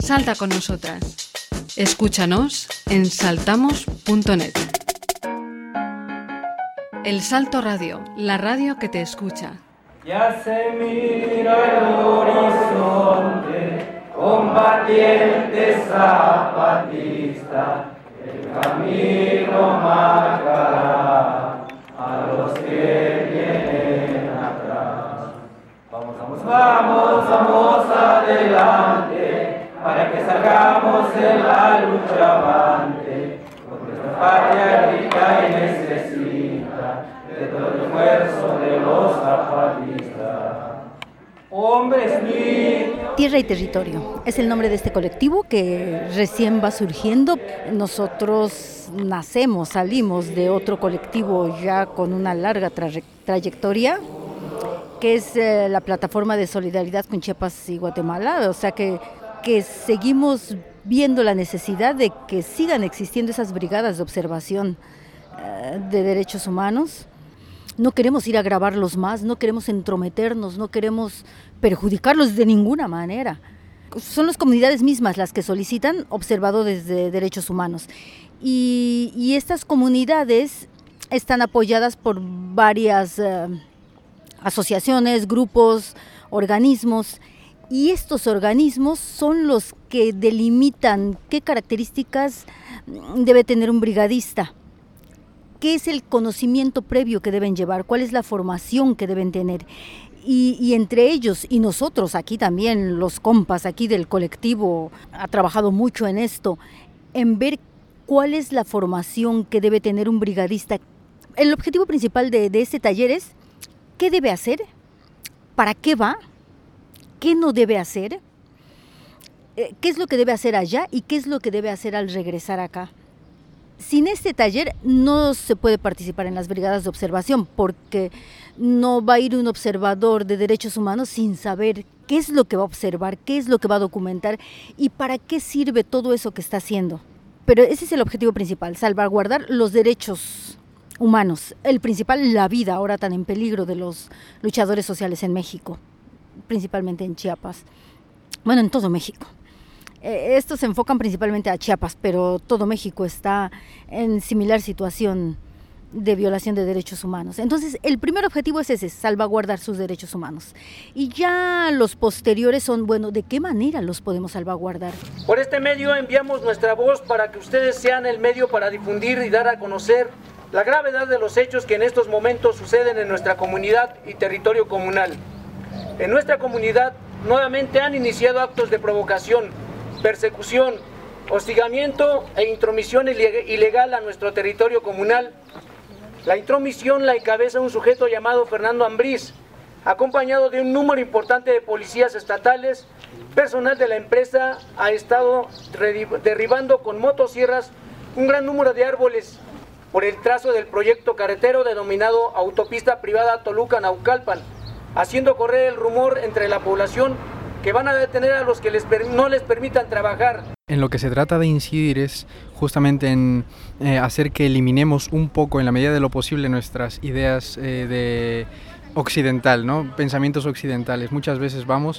Salta con nosotras. Escúchanos en saltamos.net. El Salto Radio, la radio que te escucha. Ya se mira el horizonte, combatiente zapatista, el camino marcará a los que vienen atrás. Vamos adelante, para que salgamos de la lucha avante, porque nuestra patria grita y necesita de todo el esfuerzo de los zapatistas. Hombres niños. Tierra y Territorio es el nombre de este colectivo que recién va surgiendo. Nosotros salimos de otro colectivo ya con una larga trayectoria, que es la plataforma de solidaridad con Chiapas y Guatemala, o sea que seguimos viendo la necesidad de que sigan existiendo esas brigadas de observación de derechos humanos. No queremos ir a grabarlos más, no queremos entrometernos, no queremos perjudicarlos de ninguna manera. Son las comunidades mismas las que solicitan observadores de derechos humanos. Y estas comunidades están apoyadas por varias asociaciones, grupos, organismos. Y estos organismos son los que delimitan qué características debe tener un brigadista. ¿Qué es el conocimiento previo que deben llevar? ¿Cuál es la formación que deben tener? Y entre ellos y nosotros aquí también, los compas aquí del colectivo, ha trabajado mucho en esto, en ver cuál es la formación que debe tener un brigadista. El objetivo principal de este taller es qué debe hacer, para qué va, qué no debe hacer, qué es lo que debe hacer allá y qué es lo que debe hacer al regresar acá. Sin este taller no se puede participar en las brigadas de observación porque no va a ir un observador de derechos humanos sin saber qué es lo que va a observar, qué es lo que va a documentar y para qué sirve todo eso que está haciendo. Pero ese es el objetivo principal, salvaguardar los derechos humanos, el principal, la vida ahora tan en peligro de los luchadores sociales en México, principalmente en Chiapas, bueno, en todo México. Estos se enfocan principalmente a Chiapas, pero todo México está en similar situación de violación de derechos humanos. Entonces, el primer objetivo es ese, salvaguardar sus derechos humanos. Y ya los posteriores son, bueno, ¿de qué manera los podemos salvaguardar? Por este medio enviamos nuestra voz para que ustedes sean el medio para difundir y dar a conocer la gravedad de los hechos que en estos momentos suceden en nuestra comunidad y territorio comunal. En nuestra comunidad nuevamente han iniciado actos de provocación, persecución, hostigamiento e intromisión ilegal a nuestro territorio comunal. La intromisión la encabeza un sujeto llamado Fernando Ambriz, acompañado de un número importante de policías estatales. Personal de la empresa ha estado derribando con motosierras un gran número de árboles por el trazo del proyecto carretero denominado Autopista Privada Toluca-Naucalpan, haciendo correr el rumor entre la población que van a detener a los que no les permitan trabajar. En lo que se trata de incidir es justamente en hacer que eliminemos un poco, en la medida de lo posible, nuestras ideas de occidental, ¿no? Pensamientos occidentales. Muchas veces vamos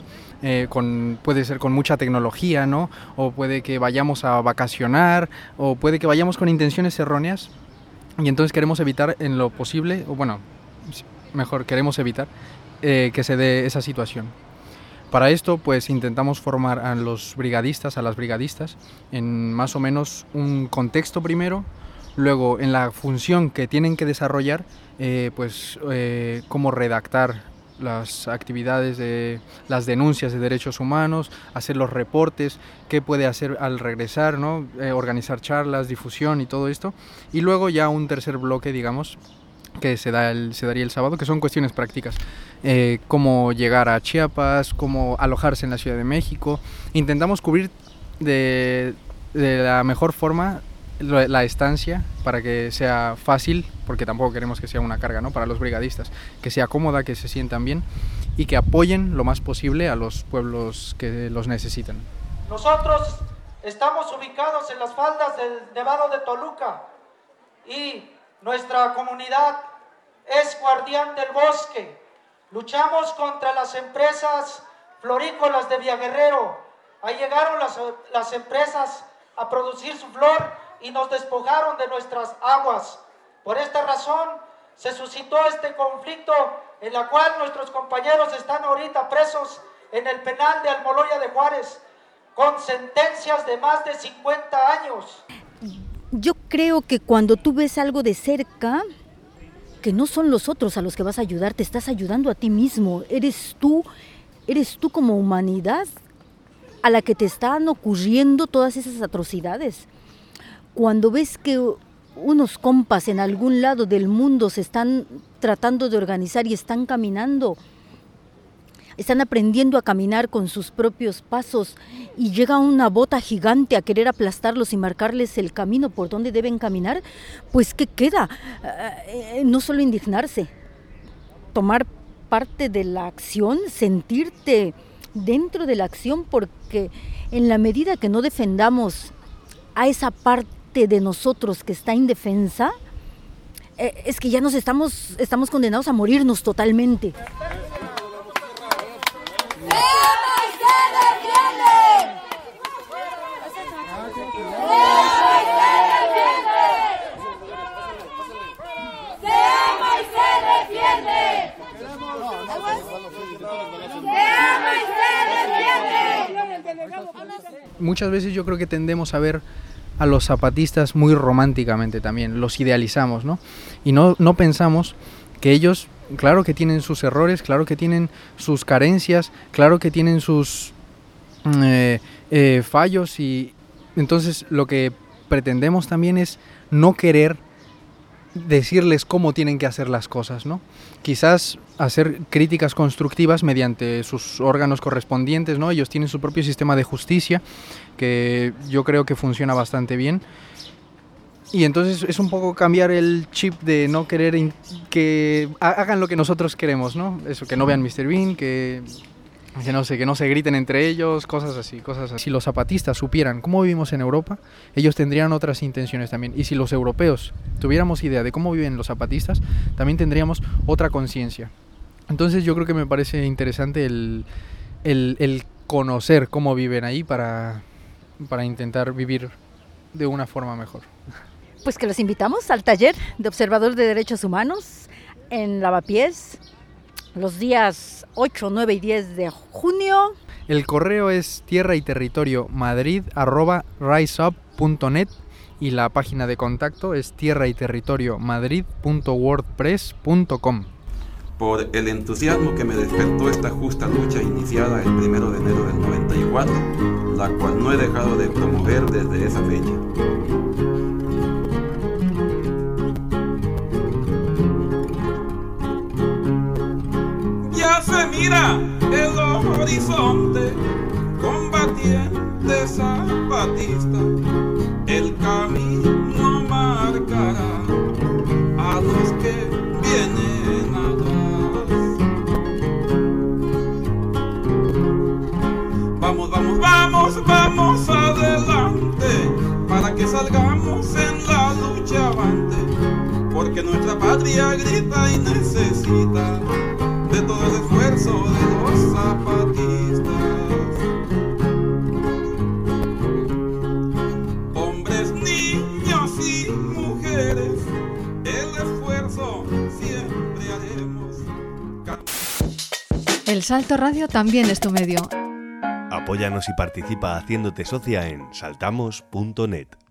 puede ser con mucha tecnología, ¿no? O puede que vayamos a vacacionar, o puede que vayamos con intenciones erróneas, y entonces queremos evitar en lo posible, o bueno, mejor queremos evitar que se dé esa situación. Para esto, pues intentamos formar a los brigadistas, a las brigadistas, en más o menos un contexto primero, luego en la función que tienen que desarrollar, cómo redactar las actividades de las denuncias de derechos humanos, hacer los reportes, qué puede hacer al regresar, ¿no? Organizar charlas, difusión y todo esto, y luego ya un tercer bloque, digamos, que se daría el sábado, que son cuestiones prácticas, cómo llegar a Chiapas, cómo alojarse en la Ciudad de México. Intentamos cubrir de la mejor forma la estancia para que sea fácil, porque tampoco queremos que sea una carga, ¿no? Para los brigadistas, que sea cómoda, que se sientan bien y que apoyen lo más posible a los pueblos que los necesitan. Nosotros estamos ubicados en las faldas del Nevado de Toluca y nuestra comunidad es guardián del bosque. Luchamos contra las empresas florícolas de Villaguerrero, Ahí llegaron las empresas a producir su flor y nos despojaron de nuestras aguas. Por esta razón se suscitó este conflicto en la cual nuestros compañeros están ahorita presos en el penal de Almoloya de Juárez con sentencias de más de 50 años. Yo creo que cuando tú ves algo de cerca, que no son los otros a los que vas a ayudar, te estás ayudando a ti mismo. Eres tú como humanidad a la que te están ocurriendo todas esas atrocidades. Cuando ves que unos compas en algún lado del mundo se están tratando de organizar y están caminando, están aprendiendo a caminar con sus propios pasos y llega una bota gigante a querer aplastarlos y marcarles el camino por donde deben caminar, pues ¿qué queda? No solo indignarse, tomar parte de la acción, sentirte dentro de la acción, porque en la medida que no defendamos a esa parte de nosotros que está indefensa, es que ya estamos condenados a morirnos totalmente. Muchas veces yo creo que tendemos a ver a los zapatistas muy románticamente también, los idealizamos, ¿no? Y no pensamos que ellos, claro que tienen sus errores, claro que tienen sus carencias, claro que tienen sus fallos, y entonces lo que pretendemos también es no querer decirles cómo tienen que hacer las cosas, ¿no? Quizás hacer críticas constructivas mediante sus órganos correspondientes, ¿no? Ellos tienen su propio sistema de justicia que yo creo que funciona bastante bien. Y entonces es un poco cambiar el chip de no querer que hagan lo que nosotros queremos, ¿no? Eso, que no vean Mr. Bean, que no se griten entre ellos, cosas así. Si los zapatistas supieran cómo vivimos en Europa, ellos tendrían otras intenciones también. Y si los europeos tuviéramos idea de cómo viven los zapatistas, también tendríamos otra conciencia. Entonces yo creo que me parece interesante el conocer cómo viven ahí para intentar vivir de una forma mejor. Pues que los invitamos al taller de observador de derechos humanos en Lavapiés, los días 8, 9 y 10 de junio. El correo es tierrayterritoriomadrid@riseup.net y la página de contacto es tierrayterritoriomadrid.wordpress.com. Por el entusiasmo que me despertó esta justa lucha iniciada el 1 de enero del 94, la cual no he dejado de promover desde esa fecha. Ya se mira el horizonte, combatiente zapatista, el camino marcará a los que vienen atrás. Vamos adelante, para que salgamos en la lucha avante, porque nuestra patria grita y necesita de todo el esfuerzo de los zapatistas. Hombres, niños y mujeres, el esfuerzo siempre haremos. El Salto Radio también es tu medio. Apóyanos y participa haciéndote socia en saltamos.net.